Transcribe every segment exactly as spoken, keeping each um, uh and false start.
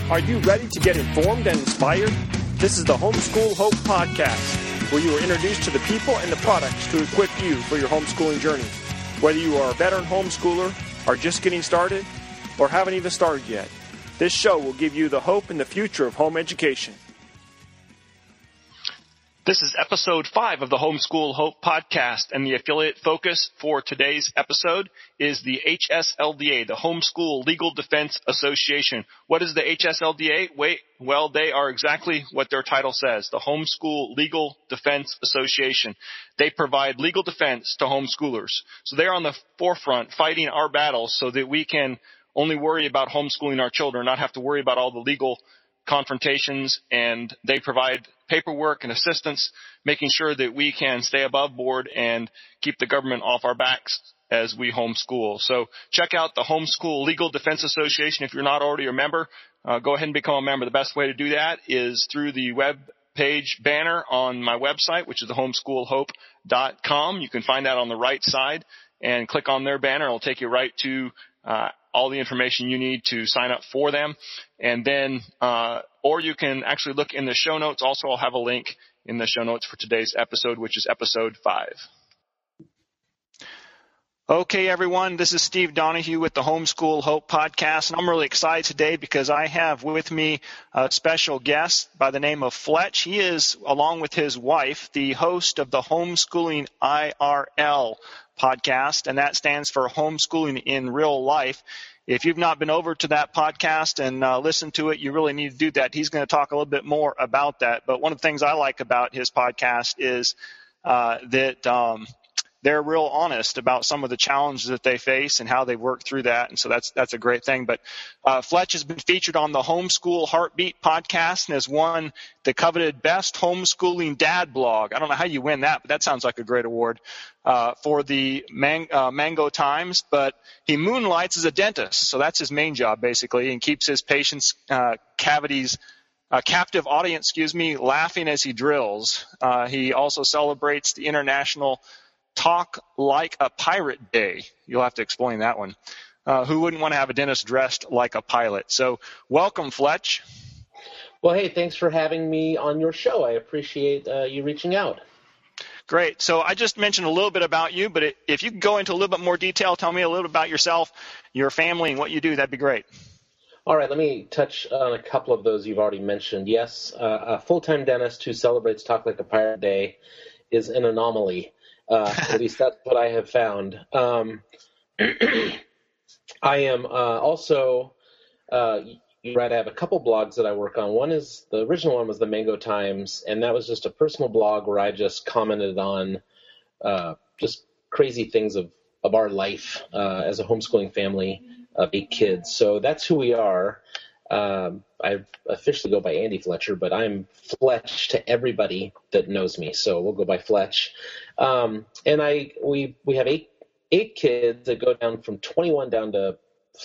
Are you ready to get informed and inspired? This is the Homeschool Hope Podcast, where you are introduced to the people and the products to equip you for your homeschooling journey. Whether you are a veteran homeschooler, are just getting started, or haven't even started yet, this show will give you the hope and the future of home education. This is episode five of the Homeschool Hope Podcast, and the affiliate focus for today's episode is the H S L D A, the Homeschool Legal Defense Association. What is the H S L D A? Wait, well, they are exactly what their title says, the Homeschool Legal Defense Association. They provide legal defense to homeschoolers. So they're on the forefront fighting our battles so that we can only worry about homeschooling our children, not have to worry about all the legal confrontations, and they provide paperwork and assistance, making sure that we can stay above board and keep the government off our backs as we homeschool. So check out the Homeschool Legal Defense Association. If you're not already a member, uh, go ahead and become a member. The best way to do that is through the web page banner on my website, which is the homeschool hope dot com. You can find that on the right side and click on their banner. It'll take you right to uh, all the information you need to sign up for them. And then, uh, or you can actually look in the show notes. Also, I'll have a link in the show notes for today's episode, which is episode five. Okay, everyone, this is Steve Donahue with the Homeschool Hope Podcast, and I'm really excited today because I have with me a special guest by the name of Fletch. He is, along with his wife, the host of the Homeschooling I R L podcast, and that stands for Homeschooling in Real Life. If you've not been over to that podcast and uh, listened to it, you really need to do that. He's going to talk a little bit more about that. But one of the things I like about his podcast is uh, that um, they're real honest about some of the challenges that they face and how they work through that. And so that's that's a great thing. But uh, Fletch has been featured on the Homeschool Heartbeat podcast and has won the coveted Best Homeschooling Dad blog. I don't know how you win that, but that sounds like a great award uh, for the Man- uh, Mango Times. But he moonlights as a dentist, so that's his main job basically, and keeps his patients' uh, cavities A captive audience, excuse me, laughing as he drills. Uh, he also celebrates the International Talk Like a Pirate Day. You'll have to explain that one. Uh, who wouldn't want to have a dentist dressed like a pilot? So welcome, Fletch. Well, hey, thanks for having me on your show. I appreciate uh, you reaching out. Great. So I just mentioned a little bit about you, but if you could go into a little bit more detail, tell me a little bit about yourself, your family, and what you do, that'd be great. All right, let me touch on a couple of those you've already mentioned. Yes, uh, a full-time dentist who celebrates Talk Like a Pirate Day is an anomaly. Uh, at least that's what I have found. Um, I am uh, also, uh, you're right, I have a couple blogs that I work on. One is, the original one was the Mango Times, and that was just a personal blog where I just commented on uh, just crazy things of, of our life uh, as a homeschooling family of eight kids. So that's who we are. Um, I officially go by Andy Fletcher, but I'm Fletch to everybody that knows me, so we'll go by Fletch. Um, and I we we have eight eight kids that go down from twenty-one down to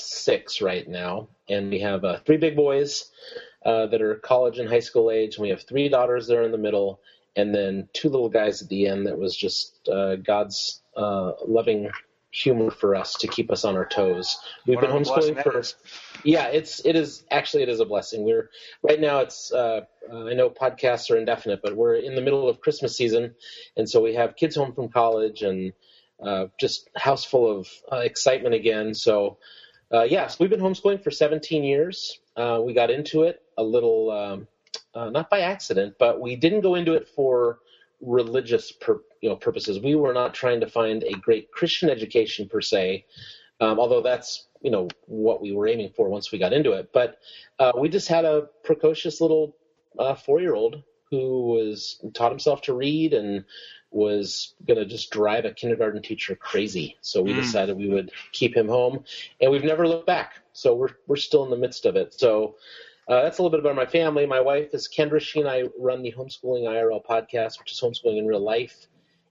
six right now, and we have uh, three big boys uh, that are college and high school age, and we have three daughters there in the middle, and then two little guys at the end. That was just uh, God's uh, loving humor for us to keep us on our toes. We've What been homeschooling for, yeah, it's, it is actually, it is a blessing. We're right now it's, uh, uh, I know podcasts are indefinite, but we're in the middle of Christmas season. And so we have kids home from college and, uh, just house full of uh, excitement again. So, uh, yes, yeah, so we've been homeschooling for seventeen years. Uh, we got into it a little, um, uh, not by accident, but we didn't go into it for religious pur- you know, purposes. We were not trying to find a great Christian education per se, um, although that's, you know, what we were aiming for once we got into it. But uh, we just had a precocious little uh, four-year-old who was taught himself to read and was going to just drive a kindergarten teacher crazy. So we mm. decided we would keep him home, and we've never looked back. So we're we're still in the midst of it. So Uh, that's a little bit about my family. My wife is Kendra. She and I run the Homeschooling I R L podcast, which is Homeschooling in Real Life.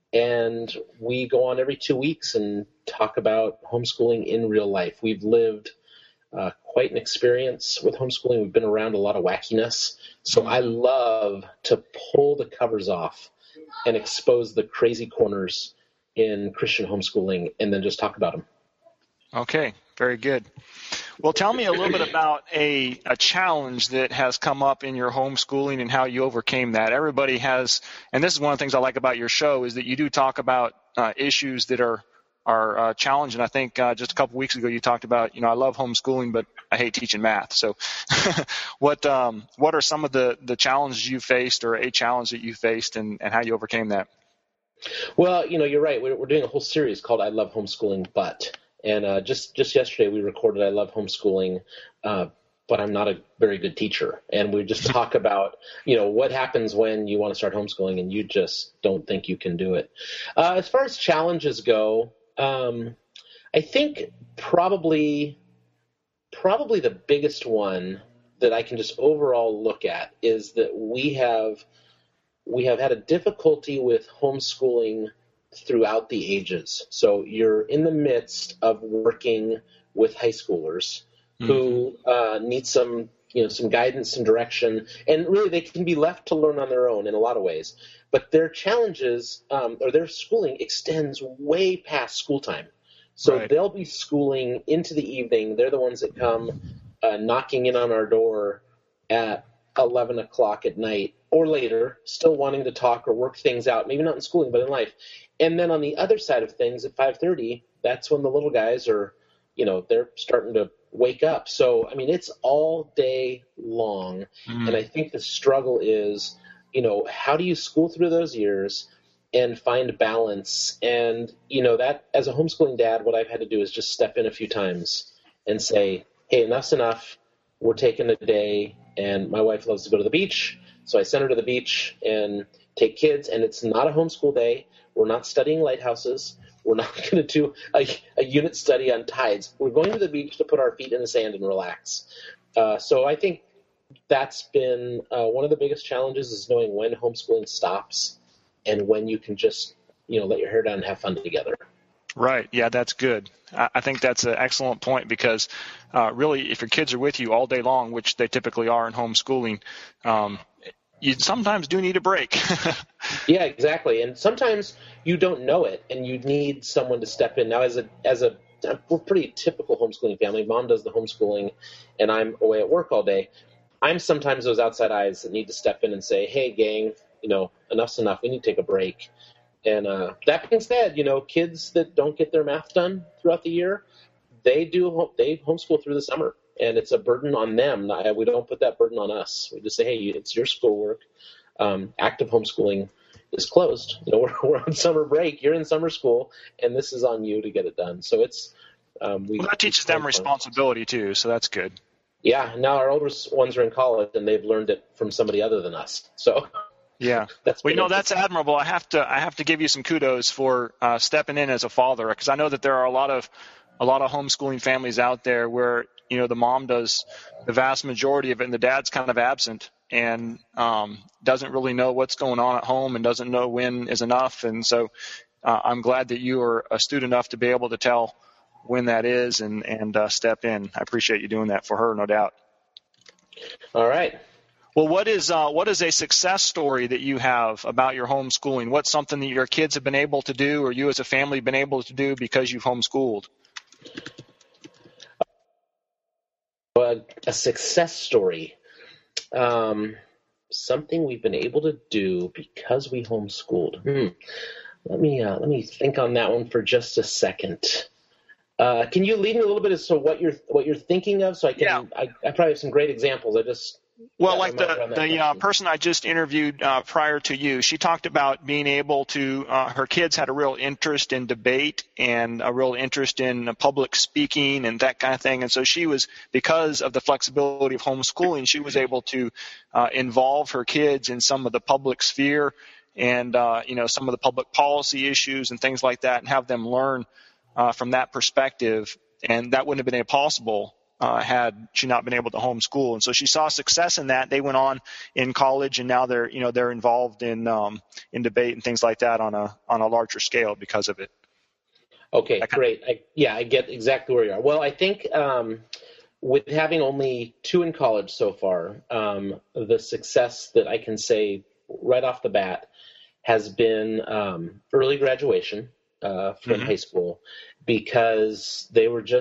And we go on every two weeks and talk about homeschooling in real life. We've lived uh, quite an experience with homeschooling. We've been around a lot of wackiness. So I love to pull the covers off and expose the crazy corners in Christian homeschooling and then just talk about them. Okay, very good. Well, tell me a little bit about a, a challenge that has come up in your homeschooling and how you overcame that. Everybody has, and this is one of the things I like about your show, is that you do talk about uh, issues that are are uh, challenging. I think uh, just a couple weeks ago you talked about, you know, I love homeschooling, but I hate teaching math. So what um, what are some of the, the challenges you faced, or a challenge that you faced, and, and how you overcame that? Well, you know, you're right. We're, we're doing a whole series called I Love Homeschooling, But. And uh, just, just yesterday we recorded I Love Homeschooling, uh, but I'm not a very good teacher. And we just talk about, you know, what happens when you want to start homeschooling and you just don't think you can do it. Uh, as far as challenges go, um, I think probably probably the biggest one that I can just overall look at is that we have we have had a difficulty with homeschooling throughout the ages. So you're in the midst of working with high schoolers mm-hmm. who uh, need some, you know, some guidance and direction, and really they can be left to learn on their own in a lot of ways. But their challenges um, or their schooling extends way past school time. So right. They'll be schooling into the evening. They're the ones that come uh, knocking in on our door at eleven o'clock at night or later, still wanting to talk or work things out, maybe not in schooling, but in life. And then on the other side of things, at five thirty, that's when the little guys are, you know, they're starting to wake up. So, I mean, it's all day long. Mm. And I think the struggle is, you know, how do you school through those years and find balance? And, you know, that as a homeschooling dad, what I've had to do is just step in a few times and say, hey, enough's enough. We're taking a day. And my wife loves to go to the beach. So I send her to the beach and take kids. And it's not a homeschool day. We're not studying lighthouses. We're not going to do a, a unit study on tides. We're going to the beach to put our feet in the sand and relax. Uh, so I think that's been uh, one of the biggest challenges, is knowing when homeschooling stops and when you can just, you know, let your hair down and have fun together. Right. Yeah, that's good. I, I think that's an excellent point, because uh, really, if your kids are with you all day long, which they typically are in homeschooling, um, you sometimes do need a break. Yeah, exactly. And sometimes you don't know it, and you need someone to step in. Now, as a as a we're a pretty typical homeschooling family. Mom does the homeschooling, and I'm away at work all day. I'm sometimes those outside eyes that need to step in and say, "Hey, gang, you know, enough's enough. We need to take a break." And uh, that being said, you know, kids that don't get their math done throughout the year, they do they homeschool through the summer. And it's a burden on them. We don't put that burden on us. We just say, hey, it's your schoolwork. Um, active homeschooling is closed. You know, we're, we're on summer break. You're in summer school, and this is on you to get it done. So it's um, we. Well, that teaches them responsibility too. So that's good. Yeah. Now our older ones are in college, and they've learned it from somebody other than us. So. Yeah. That's well, you know, that's admirable. I have to I have to give you some kudos for uh, stepping in as a father, because I know that there are a lot of a lot of homeschooling families out there where, you know, the mom does the vast majority of it and the dad's kind of absent and um, doesn't really know what's going on at home and doesn't know when is enough. And so uh, I'm glad that you are astute enough to be able to tell when that is and, and uh, step in. I appreciate you doing that for her, no doubt. All right. Well, what is uh, what is a success story that you have about your homeschooling? What's something that your kids have been able to do, or you as a family have been able to do because you've homeschooled? A, a success story, um, something we've been able to do because we homeschooled. Hmm. Let me uh, let me think on that one for just a second. Uh, can you lead me a little bit as to what you're what you're thinking of, so I can? Yeah. I, I probably have some great examples. I just. Well, yeah, like the the uh, person I just interviewed uh, prior to you, she talked about being able to, uh, her kids had a real interest in debate and a real interest in public speaking and that kind of thing. And so she was, because of the flexibility of homeschooling, she was able to uh, involve her kids in some of the public sphere and, uh, you know, some of the public policy issues and things like that, and have them learn uh, from that perspective. And that wouldn't have been possible Uh, had she not been able to homeschool. And so she saw success in that. They went on in college, and now they're, you know, they're involved in um, in debate and things like that on a on a larger scale because of it. Okay, great. I, yeah, I get exactly where you are. Well, I think um, with having only two in college so far, um, the success that I can say right off the bat has been um, early graduation uh, from mm-hmm. high school, because they were just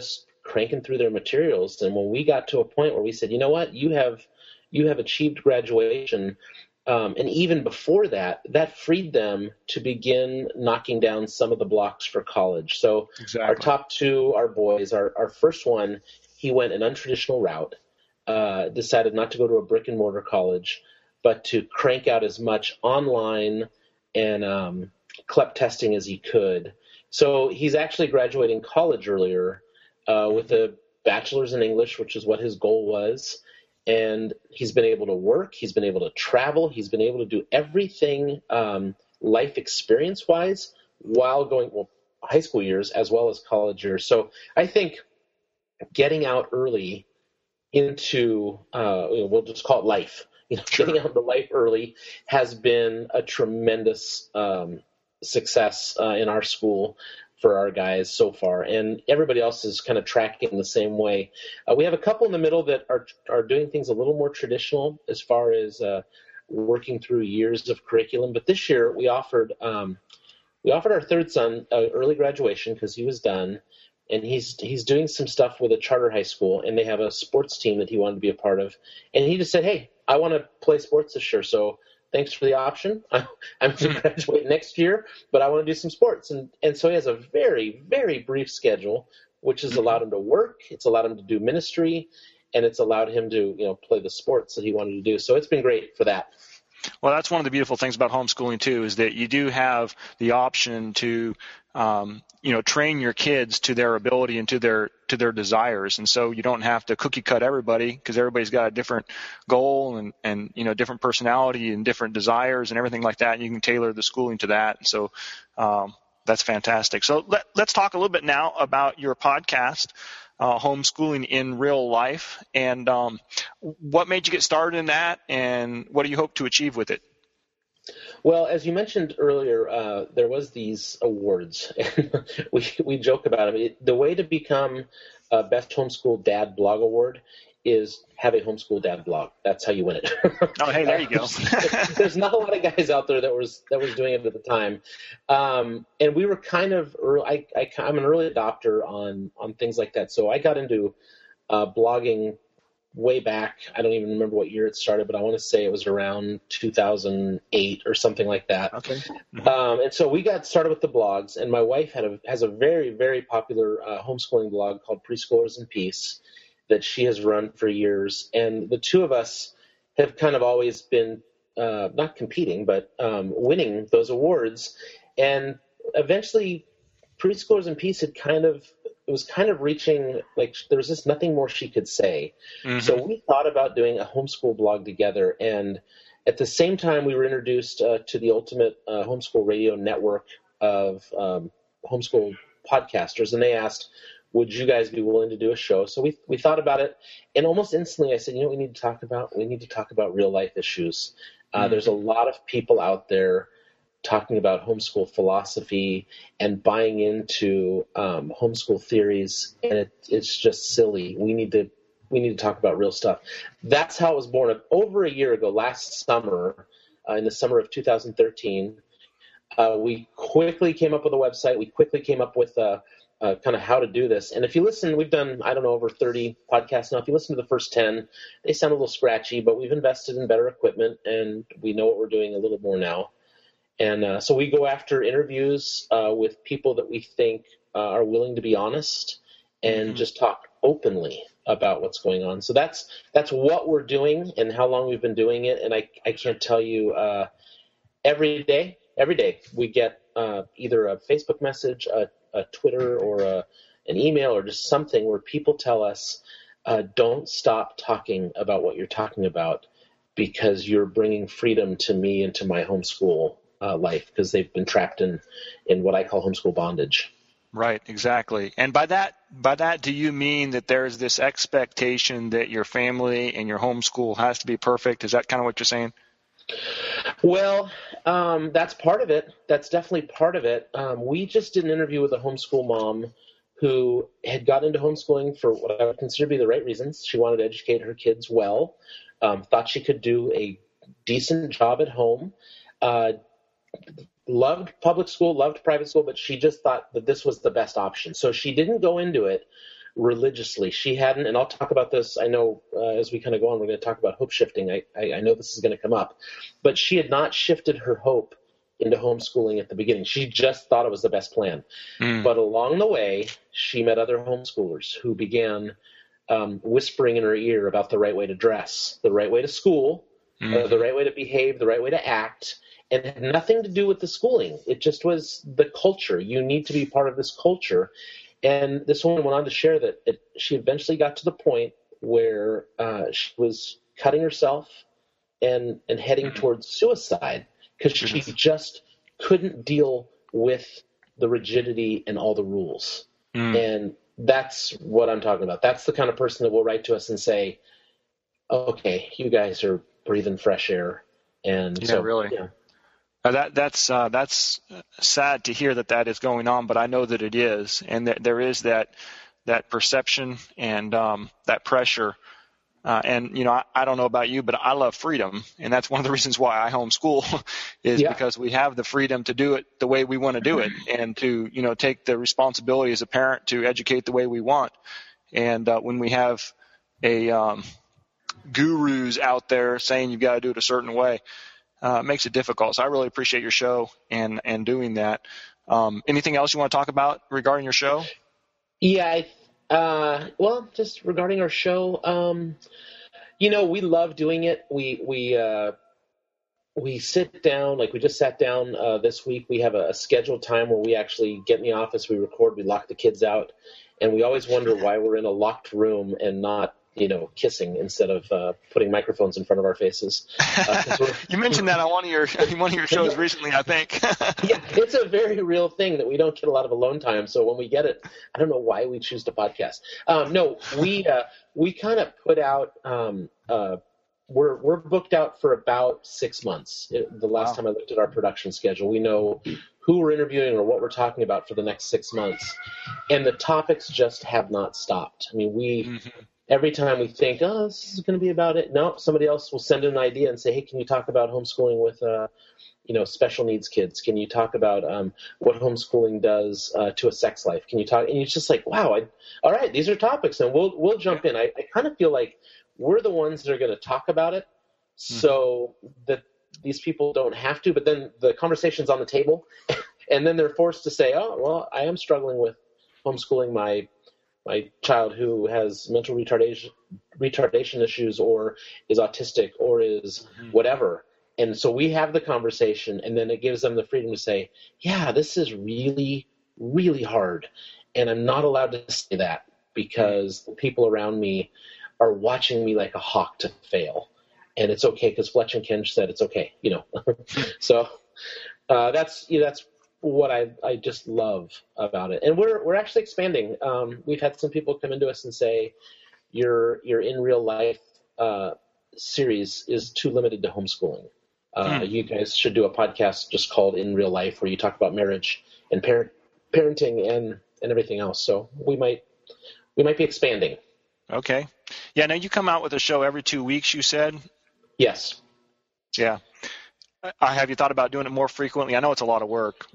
cranking through their materials. And when we got to a point where we said, you know what, you have you have achieved graduation, um, and even before that, that freed them to begin knocking down some of the blocks for college. So exactly. Our top two are boys. Our, our first one, he went an untraditional route, uh, decided not to go to a brick and mortar college, but to crank out as much online and um, C L E P testing as he could. So he's actually graduating college earlier uh, with a bachelor's in English, which is what his goal was. And he's been able to work. He's been able to travel. He's been able to do everything um, life experience-wise while going, well, high school years as well as college years. So I think getting out early into, uh, we'll just call it life, you know, Sure. getting out into life early has been a tremendous um, success uh, in our school for our guys so far, and everybody else is kind of tracking the same way. Uh, we have a couple in the middle that are are doing things a little more traditional as far as uh, working through years of curriculum. But this year we offered um, we offered our third son uh, early graduation because he was done, and he's he's doing some stuff with a charter high school, and they have a sports team that he wanted to be a part of, and he just said, "Hey, I want to play sports this year, so thanks for the option. I'm, I'm going to graduate next year, but I want to do some sports." And and so he has a very, very brief schedule, which has allowed him to work. It's allowed him to do ministry, and it's allowed him to, you know, play the sports that he wanted to do. So it's been great for that. Well, that's one of the beautiful things about homeschooling, too, is that you do have the option to, um, you know, train your kids to their ability and to their to their desires. And so you don't have to cookie cut everybody because everybody's got a different goal and, and, you know, different personality and different desires and everything like that. And you can tailor the schooling to that. And so um, that's fantastic. So let, let's talk a little bit now about your podcast, Uh, homeschooling in real life, and um, what made you get started in that, and what do you hope to achieve with it? Well, as you mentioned earlier, uh, there was these awards. we we joke about them. It, the way to become a Best Homeschool Dad Blog Award is have a homeschool dad blog. That's how you win it. Oh, hey, there you go. There's not a lot of guys out there that was that was doing it at the time, um, and we were kind of early. I, I, I'm an early adopter on on things like that, so I got into uh, blogging way back. I don't even remember what year it started, but I want to say it was around two thousand eight or something like that. Okay. Mm-hmm. Um, and so we got started with the blogs, and my wife had a, has a very, very popular uh, homeschooling blog called Preschoolers in Peace that she has run for years. And the two of us have kind of always been uh, not competing, but um, winning those awards. And eventually Preschoolers in Peace had kind of, it was kind of reaching, like there was just nothing more she could say. Mm-hmm. So we thought about doing a homeschool blog together. And at the same time, we were introduced uh, to the ultimate uh, homeschool radio network of um, homeschool podcasters. And they asked, would you guys be willing to do a show? So we we thought about it, and almost instantly I said, you know what we need to talk about? We need to talk about real life issues. Uh, mm-hmm. There's a lot of people out there talking about homeschool philosophy and buying into um, homeschool theories, and it, it's just silly. We need to we need to talk about real stuff. That's how it was born. Over a year ago, last summer, uh, in the summer of two thousand thirteen, uh, we quickly came up with a website. We quickly came up with a Uh, kind of how to do this. And if you listen, we've done, I don't know, over thirty podcasts now. If you listen to the first ten, they sound a little scratchy, but we've invested in better equipment, and we know what we're doing a little more now. And uh, so we go after interviews uh, with people that we think uh, are willing to be honest and mm-hmm. just talk openly about what's going on. So that's that's what we're doing and how long we've been doing it. And I, I can't tell you, uh, every day, every day we get uh, either a Facebook message, a a Twitter or a, an email or just something where people tell us, uh, don't stop talking about what you're talking about because you're bringing freedom to me and to my homeschool uh, life, because they've been trapped in, in what I call homeschool bondage. Right, exactly. And by that, by that, do you mean that there's this expectation that your family and your homeschool has to be perfect? Is that kind of what you're saying? Well, um, that's part of it. That's definitely part of it. Um, we just did an interview with a homeschool mom who had got into homeschooling for what I would consider to be the right reasons. She wanted to educate her kids well, um, thought she could do a decent job at home, uh, loved public school, loved private school, but she just thought that this was the best option. So she didn't go into it religiously. She hadn't, and I'll talk about this, I know uh, as we kind of go on, we're going to talk about hope shifting. I, I, I know this is going to come up. But she had not shifted her hope into homeschooling at the beginning. She just thought it was the best plan. Mm. But along the way, she met other homeschoolers who began um, whispering in her ear about the right way to dress, the right way to school, mm. uh, the right way to behave, the right way to act, and it had nothing to do with the schooling. It just was the culture. You need to be part of this culture. And this woman went on to share that it, she eventually got to the point where uh, she was cutting herself and, and heading mm-hmm. towards suicide, because she just couldn't deal with the rigidity and all the rules. Mm. And that's what I'm talking about. That's the kind of person that will write to us and say, okay, you guys are breathing fresh air. And yeah, so, really. Yeah. Uh, that, that's uh, that's sad to hear that that is going on, but I know that it is. And that there is that that perception and um, that pressure. Uh, and, you know, I, I don't know about you, but I love freedom. And that's one of the reasons why I homeschool is yeah. because we have the freedom to do it the way we want to do it and to, you know, take the responsibility as a parent to educate the way we want. And uh, when we have a um, gurus out there saying you've got to do it a certain way, uh, it makes it difficult. So I really appreciate your show and, and doing that. Um, anything else you want to talk about regarding your show? Yeah, I Uh, well, just regarding our show, um, you know, we love doing it. We, we, uh, we sit down, like we just sat down, uh, this week. We have a, a scheduled time where we actually get in the office, we record, we lock the kids out. And we always wonder why we're in a locked room and not, you know, kissing instead of, uh, putting microphones in front of our faces. Uh, you mentioned that on one of your, one of your shows recently, I think. Yeah, it's a very real thing that we don't get a lot of alone time. So when we get it, I don't know why we choose to podcast. Um, no, we, uh, we kind of put out, um, uh, we're, we're booked out for about six months. It, the last wow. time I looked at our production schedule, we know who we're interviewing or what we're talking about for the next six months. And the topics just have not stopped. I mean, we, mm-hmm. every time we think, oh, this is going to be about it. No, somebody else will send in an idea and say, hey, can you talk about homeschooling with, uh, you know, special needs kids? Can you talk about um, what homeschooling does uh, to a sex life? Can you talk? And it's just like, wow, I, all right, these are topics, and we'll we'll jump in. I, I kind of feel like we're the ones that are going to talk about it, so mm-hmm. that these people don't have to. But then the conversation's on the table, and then they're forced to say, oh, well, I am struggling with homeschooling my my child who has mental retardation retardation issues, or is autistic, or is mm-hmm. whatever. And so we have the conversation, and then it gives them the freedom to say, yeah, this is really, really hard. And I'm not allowed to say that because the people around me are watching me like a hawk to fail. And it's okay because Fletch and Ken said it's okay, you know. So uh, that's you know, that's what I I just love about it. And we're we're actually expanding. Um, we've had some people come into us and say, your your in real life uh, series is too limited to homeschooling. Uh, mm. You guys should do a podcast just called In Real Life, where you talk about marriage and parent, parenting and, and everything else. So we might we might be expanding. Okay. Yeah. Now you come out with a show every two weeks. You said. Yes. Yeah. Uh, have you thought about doing it more frequently? I know it's a lot of work.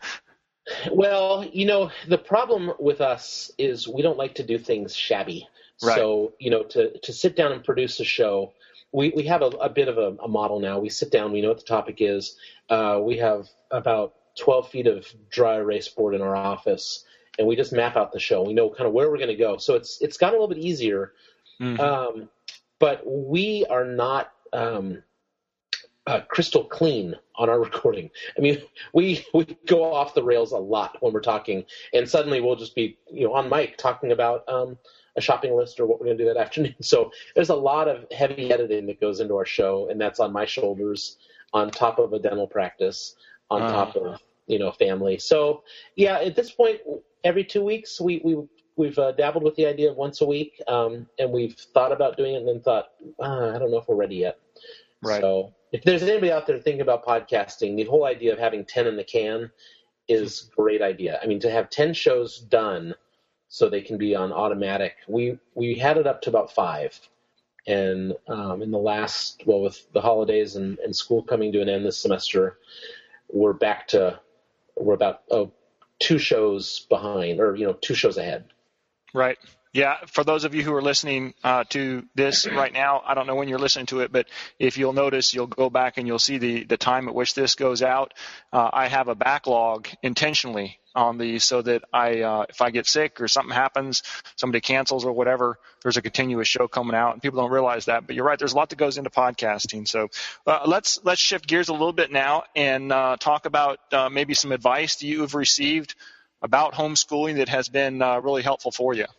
Well, you know, the problem with us is we don't like to do things shabby. Right. So, you know, to to sit down and produce a show. We we have a, a bit of a, a model now. We sit down. We know what the topic is. Uh, we have about twelve feet of dry erase board in our office, and we just map out the show. We know kind of where we're going to go. So it's it's gotten a little bit easier. Mm-hmm. Um, but we are not um, uh, crystal clean on our recording. I mean, we we go off the rails a lot when we're talking, and suddenly we'll just be you know on mic talking about um, a shopping list or what we're going to do that afternoon. So there's a lot of heavy editing that goes into our show, and that's on my shoulders, on top of a dental practice, on uh. top of, you know, family. So yeah, at this point, every two weeks, we, we, we've uh, dabbled with the idea of once a week. Um, and we've thought about doing it and then thought, ah, I don't know if we're ready yet. Right. So if there's anybody out there thinking about podcasting, the whole idea of having ten in the can is a great idea. I mean, to have ten shows done so they can be on automatic. We we had it up to about five. And um, in the last, well, with the holidays and, and school coming to an end this semester, we're back to, we're about oh, two shows behind, or, you know, two shows ahead. Right. Yeah, for those of you who are listening uh, to this right now, I don't know when you're listening to it, but if you'll notice, you'll go back and you'll see the, the time at which this goes out. Uh, I have a backlog intentionally on these so that I, uh, if I get sick or something happens, somebody cancels or whatever, there's a continuous show coming out, and people don't realize that. But you're right, there's a lot that goes into podcasting. So uh, let's let's shift gears a little bit now and uh, talk about uh, maybe some advice that you have received about homeschooling that has been uh, really helpful for you.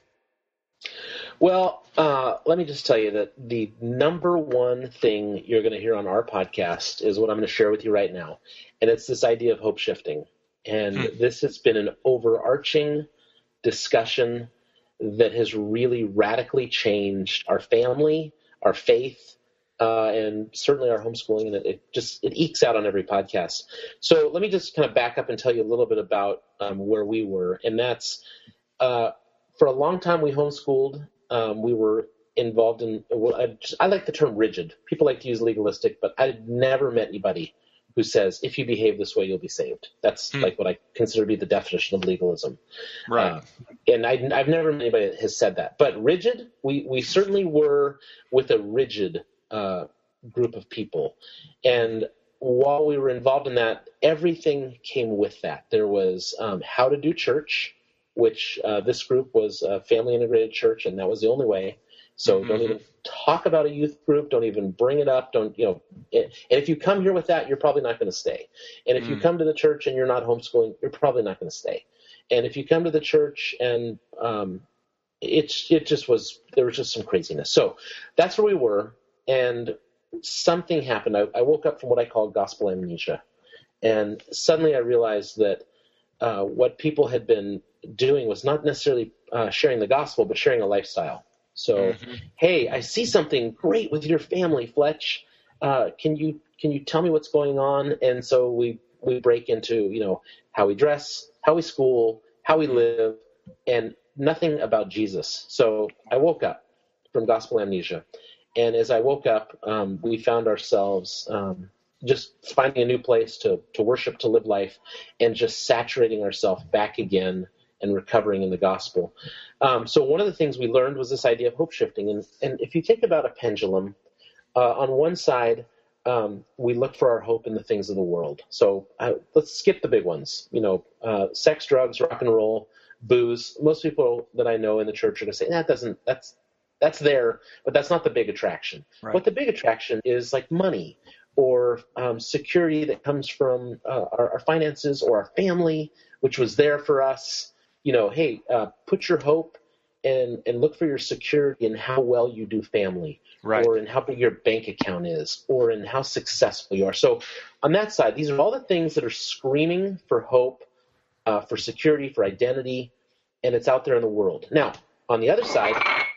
Well, uh, let me just tell you that the number one thing you're going to hear on our podcast is what I'm going to share with you right now, and it's this idea of hope shifting. And hmm. this has been an overarching discussion that has really radically changed our family, our faith, uh, and certainly our homeschooling, and it, it just it ekes out on every podcast. So let me just kind of back up and tell you a little bit about um, where we were, and that's uh, for a long time we homeschooled. Um, we were involved in, well, I, just, I like the term rigid. People like to use legalistic, but I never met anybody who says, if you behave this way, you'll be saved. That's hmm. like what I consider to be the definition of legalism. Right. Uh, and I, I've never met anybody that has said that. But rigid, we, we certainly were with a rigid uh, group of people. And while we were involved in that, everything came with that. There was um, how to do church, which uh, this group was a family integrated church, and that was the only way. So mm-hmm. don't even talk about a youth group. Don't even bring it up. Don't, you know, and if you come here with that, you're probably not going to stay. And if mm. you come to the church and you're not homeschooling, you're probably not going to stay. And if you come to the church and um, it, it just was, there was just some craziness. So that's where we were. And something happened. I, I woke up from what I call gospel amnesia. And suddenly I realized that uh, what people had been doing was not necessarily uh, sharing the gospel, but sharing a lifestyle. So, mm-hmm. hey, I see something great with your family, Fletch. Uh, can you can you tell me what's going on? And so we, we break into, you know, how we dress, how we school, how we live, and nothing about Jesus. So I woke up from gospel amnesia. And as I woke up, um, we found ourselves um, just finding a new place to, to worship, to live life, and just saturating ourselves back again and recovering in the gospel. Um, so one of the things we learned was this idea of hope shifting. And, and if you think about a pendulum, uh, on one side, um, we look for our hope in the things of the world. So uh, let's skip the big ones. You know, uh, sex, drugs, rock and roll, booze. Most people that I know in the church are going to say, that doesn't, that's, that's there, but that's not the big attraction. Right. What the big attraction is like money or um, security that comes from uh, our, our finances or our family, which was there for us. You know, hey, uh, put your hope and, and look for your security in how well you do family, right. or in how big your bank account is, or in how successful you are. So on that side, these are all the things that are screaming for hope, uh, for security, for identity, and it's out there in the world. Now, on the other side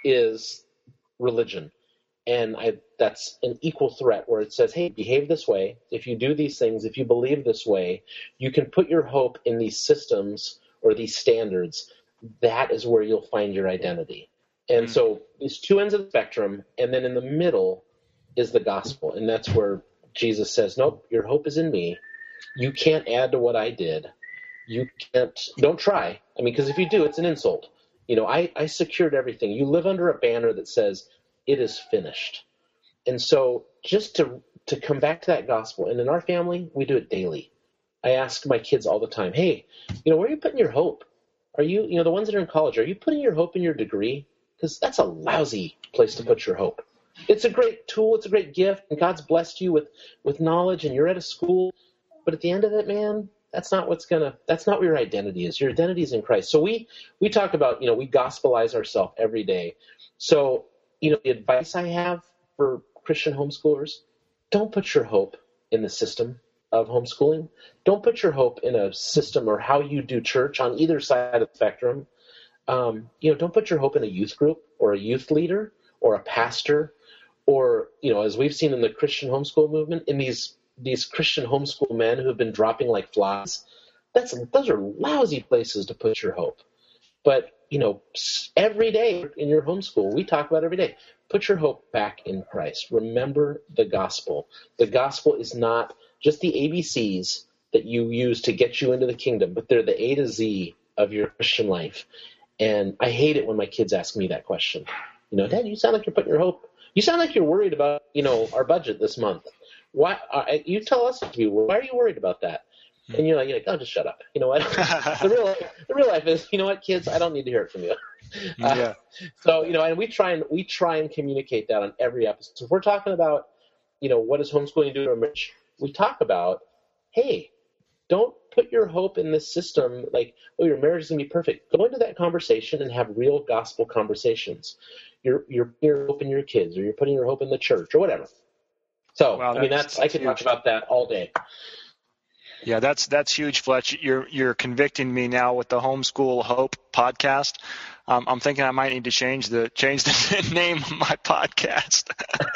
is religion, and I, that's an equal threat where it says, hey, behave this way. If you do these things, if you believe this way, you can put your hope in these systems or these standards. That is where you'll find your identity. And mm. so these two ends of the spectrum, and then in the middle is the gospel. And that's where Jesus says, nope, your hope is in me. You can't add to what I did. You can't, don't try. I mean, because if you do, it's an insult. You know, I, I secured everything. You live under a banner that says, it is finished. And so just to to come back to that gospel, and in our family, we do it daily. I ask my kids all the time, hey, you know, where are you putting your hope? Are you, you know, the ones that are in college, are you putting your hope in your degree? Because that's a lousy place to put your hope. It's a great tool. It's a great gift. And God's blessed you with, with knowledge and you're at a school. But at the end of it, man, that's not what's going to, that's not where your identity is. Your identity is in Christ. So we, we talk about, you know, we gospelize ourselves every day. So, you know, the advice I have for Christian homeschoolers, don't put your hope in the system of homeschooling. Don't put your hope in a system or how you do church on either side of the spectrum. Um, you know, don't put your hope in a youth group or a youth leader or a pastor or, you know, as we've seen in the Christian homeschool movement, in these these Christian homeschool men who have been dropping like flies. That's those are lousy places to put your hope. But, you know, every day in your homeschool, we talk about every day, put your hope back in Christ. Remember the gospel. The gospel is not just the A B Cs that you use to get you into the kingdom, but they're the A to Z of your Christian life. And I hate it when my kids ask me that question. You know, Dad, you sound like you're putting your hope. You sound like you're worried about, you know, our budget this month. Why? Uh, you tell us to be. Why are you worried about that? And you're like, you're like, oh, just shut up. You know what? the real, the real life is, you know what, kids, I don't need to hear it from you. Uh, yeah. So, you know, and we try and we try and communicate that on every episode. So if we're talking about, you know, what does homeschooling do to a marriage? We talk about, hey, don't put your hope in this system like, oh, your marriage is going to be perfect. Go into that conversation and have real gospel conversations. You're you're putting your hope in your kids, or you're putting your hope in the church, or whatever. So, wow, I mean, that's, that's I could huge. talk about that all day. Yeah, that's that's huge, Fletch. You're you're convicting me now with the Homeschool Hope podcast. Um, I'm thinking I might need to change the change the name of my podcast.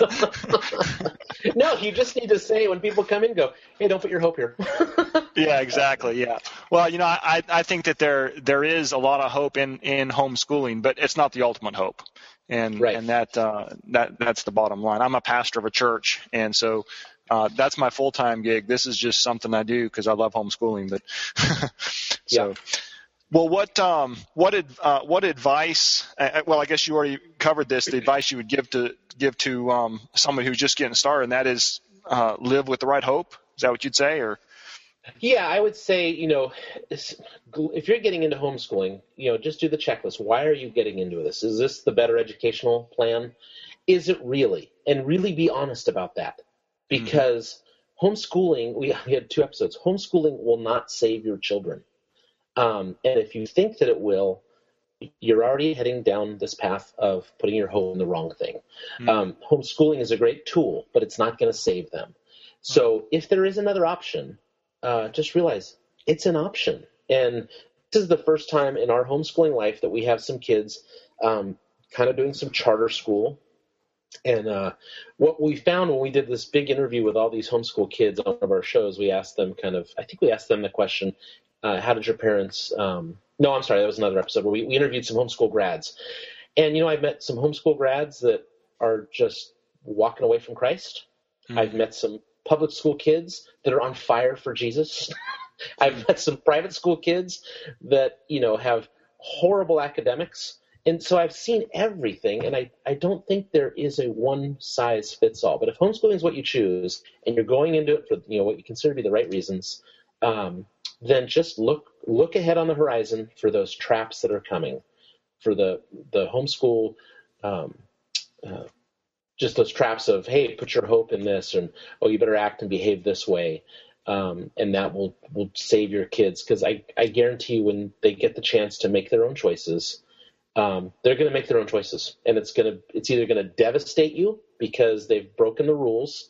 No, you just need to say when people come in, go, hey, don't put your hope here. Yeah, exactly. Yeah. Well, you know, I I think that there there is a lot of hope in, in homeschooling, but it's not the ultimate hope, and right. and that uh, that that's the bottom line. I'm a pastor of a church, and so. Uh, that's my full-time gig. This is just something I do because I love homeschooling. But so, yeah. well, what um, what ad, uh, what advice? Uh, well, I guess you already covered this. The advice you would give to give to um, someone who's just getting started, and that is uh, live with the right hope. Is that what you'd say, or? Yeah, I would say, you know, if you're getting into homeschooling, you know, just do the checklist. Why are you getting into this? Is this the better educational plan? Is it really? And really be honest about that. Because mm-hmm. homeschooling, we, we had two episodes, homeschooling will not save your children. Um, and if you think that it will, you're already heading down this path of putting your hope in the wrong thing. Mm-hmm. Um, homeschooling is a great tool, but it's not going to save them. So mm-hmm. if there is another option, uh, just realize it's an option. And this is the first time in our homeschooling life that we have some kids um, kind of doing some charter school. And uh, what we found when we did this big interview with all these homeschool kids on one of our shows, we asked them kind of, I think we asked them the question, uh, how did your parents, um, no, I'm sorry, that was another episode where we, we interviewed some homeschool grads. And, you know, I've met some homeschool grads that are just walking away from Christ. Mm-hmm. I've met some public school kids that are on fire for Jesus. I've met some private school kids that, you know, have horrible academics. And so I've seen everything, and I, I don't think there is a one-size-fits-all. But if homeschooling is what you choose, and you're going into it for, you know, what you consider to be the right reasons, um, then just look look ahead on the horizon for those traps that are coming, for the the homeschool, um, uh, just those traps of, hey, put your hope in this, and oh, you better act and behave this way, um, and that will will save your kids. Because I, I guarantee you, when they get the chance to make their own choices, Um, they're going to make their own choices, and it's going to, it's either going to devastate you because they've broken the rules,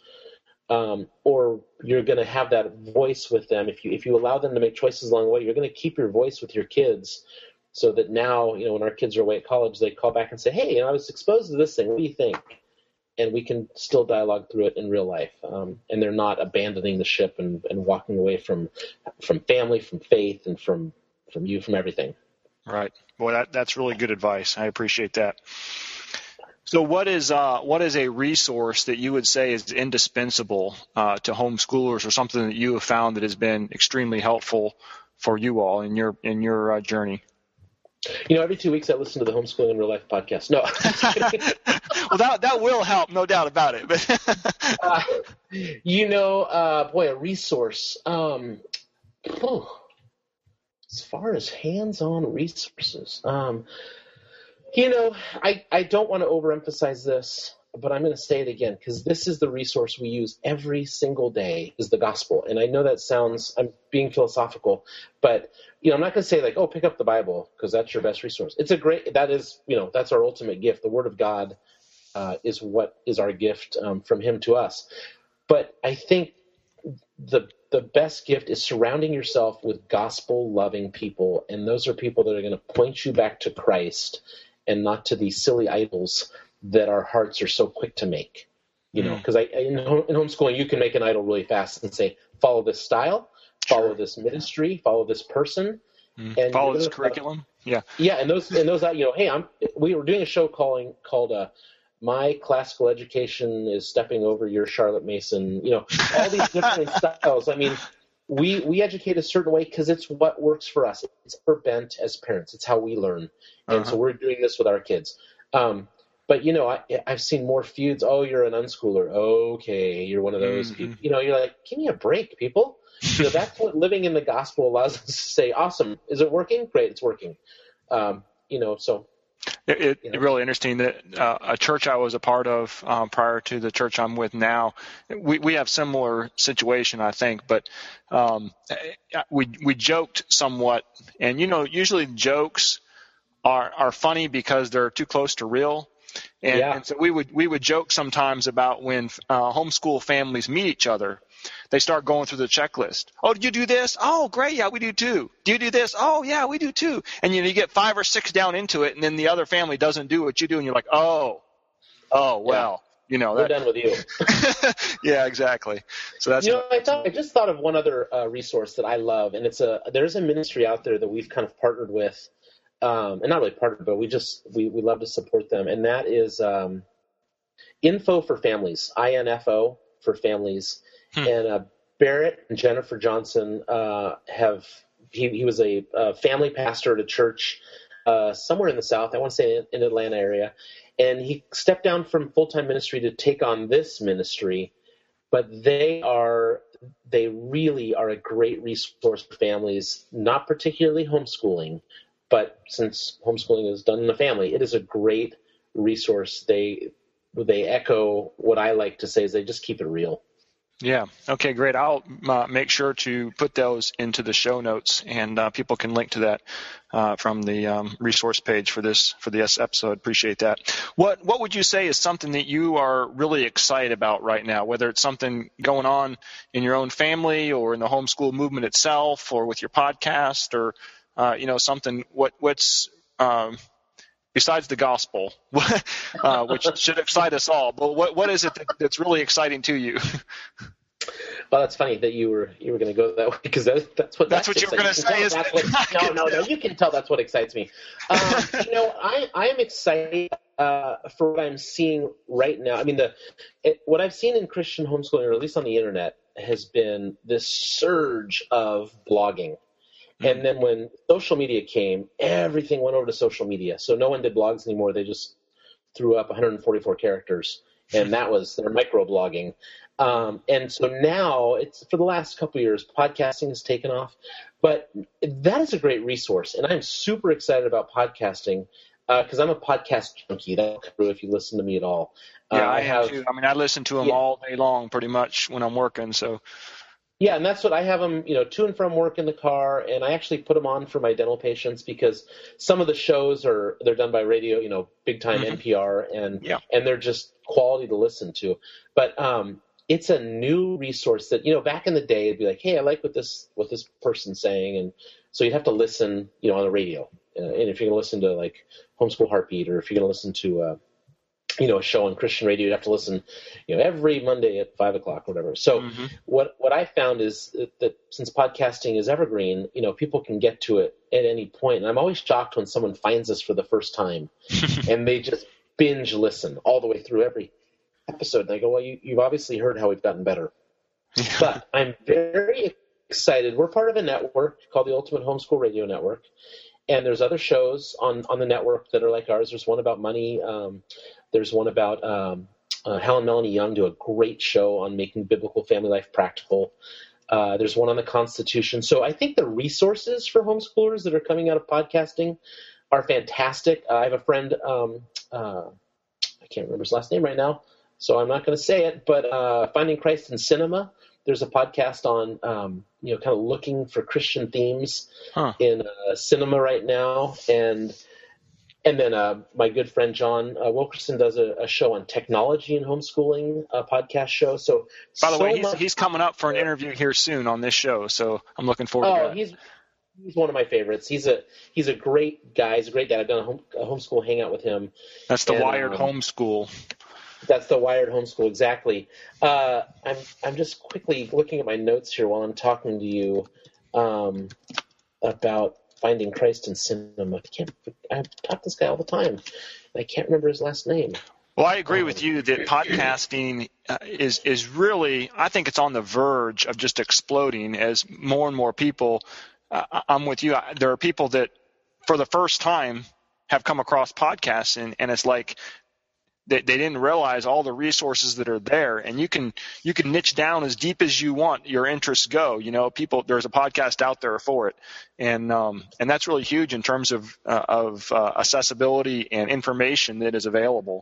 um, or you're going to have that voice with them. If you, if you allow them to make choices along the way, you're going to keep your voice with your kids so that now, you know, when our kids are away at college, they call back and say, hey, you know, I was exposed to this thing. What do you think? And we can still dialogue through it in real life. Um, and they're not abandoning the ship and, and walking away from, from family, from faith, and from, from you, from everything. Right. Well, that, that's really good advice. I appreciate that. So what is uh, what is a resource that you would say is indispensable uh, to homeschoolers, or something that you have found that has been extremely helpful for you all in your in your uh, journey? You know, every two weeks I listen to the Homeschooling in Real Life podcast. No. Well, that that will help, no doubt about it. But uh, you know, uh, boy, a resource. Um, oh. As far as hands-on resources, um, you know, I, I don't want to overemphasize this, but I'm going to say it again, because this is the resource we use every single day, is the gospel. And I know that sounds, I'm being philosophical, but, you know, I'm not going to say like, oh, pick up the Bible because that's your best resource. It's a great, that is, you know, that's our ultimate gift. The Word of God uh, is what is our gift um, from Him to us. But I think the the best gift is surrounding yourself with gospel-loving people, and those are people that are going to point you back to Christ and not to these silly idols that our hearts are so quick to make. You know, because I in, in homeschooling, you can make an idol really fast and say, follow this style, follow sure. this ministry, follow this person, mm. and follow this curriculum. Yeah, yeah, and those and those you know, hey, I'm we were doing a show calling called uh, My Classical Education is Stepping Over Your Charlotte Mason. You know, all these different styles. I mean, we we educate a certain way because it's what works for us. It's our bent as parents. It's how we learn, and Uh-huh. so we're doing this with our kids. Um, but you know, I, I've seen more feuds. Oh, you're an unschooler. Okay, you're one of those Mm-hmm. people. You know, you're like, give me a break, people. You know, that's what living in the gospel allows us to say. Awesome, is it working? Great, it's working. Um, you know, so. It, it, You know. really interesting that uh, a church I was a part of um, prior to the church I'm with now, we, we have similar situation, I think, but um, we we joked somewhat, and you know, usually jokes are are funny because they're too close to real, and, Yeah. and so we would we would joke sometimes about when uh, homeschool families meet each other. They start going through the checklist. Oh, did you do this? Oh, great. Yeah, we do too. Do you do this? Oh, yeah, we do too. And you know, you get five or six down into it, and then the other family doesn't do what you do, and you're like, oh, oh, well, yeah. you know. We're that, done with you. Yeah, exactly. So that's. You know, I thought I just thought of one other uh, resource that I love, and it's a there's a ministry out there that we've kind of partnered with, um, and not really partnered, but we just we, we love to support them, and that is um, Info for Families, I N F O for Families. Hmm. And uh, Barrett and Jennifer Johnson uh, have, he, he was a, a family pastor at a church uh, somewhere in the South, I want to say in, in Atlanta area, and he stepped down from full-time ministry to take on this ministry, but they are, they really are a great resource for families, not particularly homeschooling, but since homeschooling is done in the family, it is a great resource. They, they echo what I like to say is they just keep it real. Yeah. Okay, great. I'll uh, make sure to put those into the show notes, and uh, people can link to that uh, from the um, resource page for this for this episode. Appreciate that. What What would you say is something that you are really excited about right now, whether it's something going on in your own family or in the homeschool movement itself or with your podcast or, uh, you know, something, what what's um, besides the gospel, uh, which should excite us all, but what what is it that, that's really exciting to you? Well, that's funny that you were you were going to go that way because that, that's what that's, that's what you were going to say. Is what, no, no, no. You can tell that's what excites me. Um, you know, I I am excited uh, for what I'm seeing right now. I mean, the it, what I've seen in Christian homeschooling, or at least on the internet, has been this surge of blogging. And then when social media came, everything went over to social media. So no one did blogs anymore. They just threw up one hundred forty-four characters, and that was their microblogging. Um, and so now, it's for the last couple of years, podcasting has taken off. But that is a great resource, and I'm super excited about podcasting because uh, I'm a podcast junkie. That's true if you listen to me at all. Yeah, uh, I, I have. Too. I mean, I listen to them yeah. all day long, pretty much when I'm working. So. Yeah, and that's what I have them, you know, to and from work in the car, and I actually put them on for my dental patients because some of the shows are they're done by radio, you know, big time mm-hmm. N P R, and yeah. and they're just quality to listen to. But um, it's a new resource that, you know, back in the day, it'd be like, hey, I like what this what this person's saying, and so you'd have to listen, you know, on the radio, uh, and if you're going to listen to like Homeschool Heartbeat, or if you're going to listen to uh, you know, a show on Christian radio, you have to listen, you know, every Monday at five o'clock, or whatever. So mm-hmm. what, what I found is that, that since podcasting is evergreen, you know, people can get to it at any point. And I'm always shocked when someone finds us for the first time and they just binge listen all the way through every episode. And I go, well, you, you've obviously heard how we've gotten better. But I'm very excited. We're part of a network called the Ultimate Homeschool Radio Network. And there's other shows on, on the network that are like ours. There's one about money. Um, there's one about um, uh, Hal and Melanie Young do a great show on making biblical family life practical. Uh, there's one on the Constitution. So I think the resources for homeschoolers that are coming out of podcasting are fantastic. Uh, I have a friend, um, uh, I can't remember his last name right now, so I'm not going to say it, but uh, Finding Christ in Cinema. There's a podcast on, um, you know, kind of looking for Christian themes huh. in uh, cinema right now. And and then uh, my good friend John uh, Wilkerson does a, a show on technology and homeschooling, a podcast show. So, by the so way, he's, much- he's coming up for an interview here soon on this show. So I'm looking forward oh, to that. He's, he's one of my favorites. He's a he's a great guy. He's a great dad. I've done a, home, a homeschool hangout with him. That's the and, Wired um, Homeschool. That's the Wired Homeschool, exactly. Uh, I'm I'm just quickly looking at my notes here while I'm talking to you um, about Finding Christ in Cinema. I can't. I talk to this guy all the time. I can't remember his last name. Well, I agree with you that podcasting uh, is is really, I think it's on the verge of just exploding as more and more people, uh, I'm with you, there are people that for the first time have come across podcasts, and, and it's like they, they didn't realize all the resources that are there, and you can you can niche down as deep as you want your interests go. You know, people, there's a podcast out there for it, and um, and that's really huge in terms of uh, of uh, accessibility and information that is available.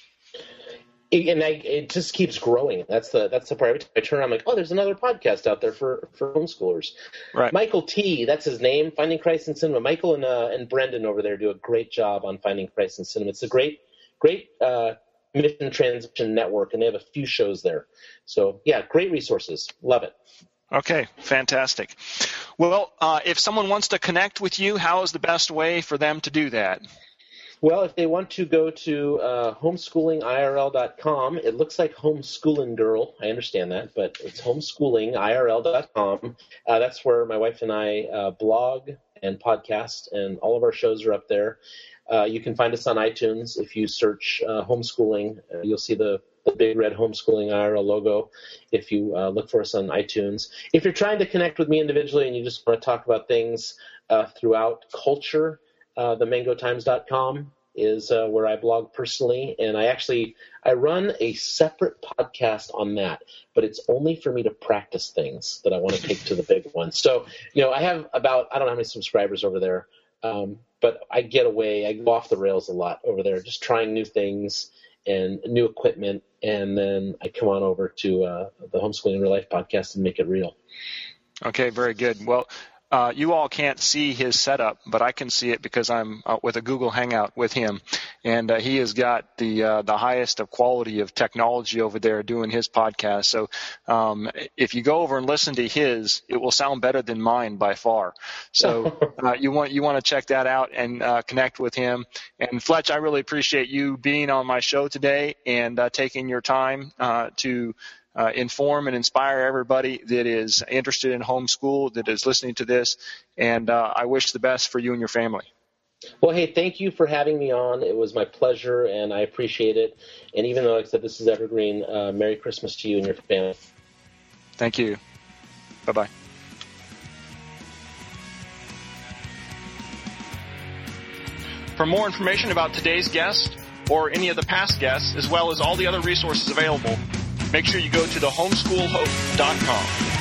And I, it just keeps growing. That's the that's the part. Every time I turn around, I'm like, oh, there's another podcast out there for, for homeschoolers. Right. Michael T, that's his name, Finding Christ in Cinema. Michael and uh, and Brendan over there do a great job on Finding Christ in Cinema. It's a great great uh, mission transition network, and they have a few shows there. So yeah, great resources. Love it. Okay, fantastic. Well, uh, if someone wants to connect with you, how is the best way for them to do that? Well, if they want to go to uh, homeschooling I R L dot com, it looks like Homeschooling Girl. I understand that, but it's homeschooling I R L dot com. Uh, that's where my wife and I uh, blog and podcast, and all of our shows are up there. Uh, you can find us on iTunes. If you search uh, homeschooling, uh, you'll see the, the big red Homeschooling I R L logo if you uh, look for us on iTunes. If you're trying to connect with me individually and you just want to talk about things uh, throughout culture, Uh, the mango times dot com is uh, where I blog personally, and I actually I run a separate podcast on that, but it's only for me to practice things that I want to take to the big one. So, you know, I have about, I don't know how many subscribers over there, um, but I get away, I go off the rails a lot over there, just trying new things and new equipment, and then I come on over to uh, the Homeschooling in Real Life podcast and make it real. Okay, very good. Well, Uh, you all can't see his setup, but I can see it because I'm uh, with a Google Hangout with him, and uh, he has got the uh, the highest of quality of technology over there doing his podcast. So um, if you go over and listen to his, it will sound better than mine by far. So uh, you want you want to check that out and uh, connect with him. And Fletch, I really appreciate you being on my show today and uh, taking your time uh, to Uh, inform and inspire everybody that is interested in homeschool, that is listening to this, and uh, I wish the best for you and your family. Well, hey, thank you for having me on. It was my pleasure, and I appreciate it. And even though, like I said, this is evergreen, uh, Merry Christmas to you and your family. Thank you. Bye-bye. For more information about today's guest or any of the past guests, as well as all the other resources available, make sure you go to the homeschool hope dot com.